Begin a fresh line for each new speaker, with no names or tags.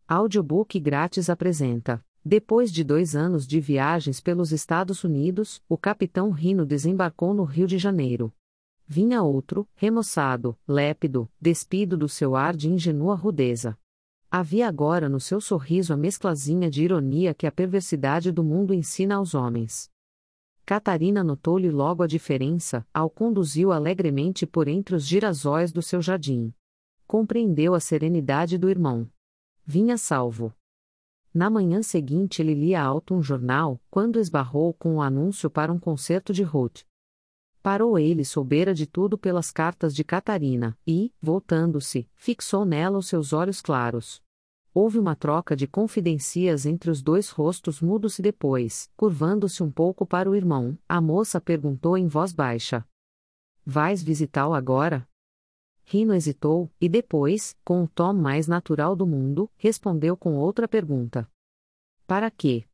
Audiobook grátis apresenta. Depois de 2 anos de viagens pelos Estados Unidos, o capitão Rhino desembarcou no Rio de Janeiro. Vinha outro, remoçado, lépido, despido do seu ar de ingenua rudeza. Havia agora no seu sorriso a mesclazinha de ironia que a perversidade do mundo ensina aos homens. Catarina notou-lhe logo a diferença, ao conduzi-o alegremente por entre os girassóis do seu jardim. Compreendeu a serenidade do irmão. Vinha salvo. Na manhã seguinte ele lia alto um jornal, quando esbarrou com o anúncio para um concerto de Ruth. Parou ele soubera de tudo pelas cartas de Catarina, e, voltando-se, fixou nela os seus olhos claros. Houve uma troca de confidências entre os dois rostos mudos e depois, curvando-se um pouco para o irmão, a moça perguntou em voz baixa. Vais visitá-lo agora? Rhino hesitou, e depois, com o tom mais natural do mundo, respondeu com outra pergunta. Para quê?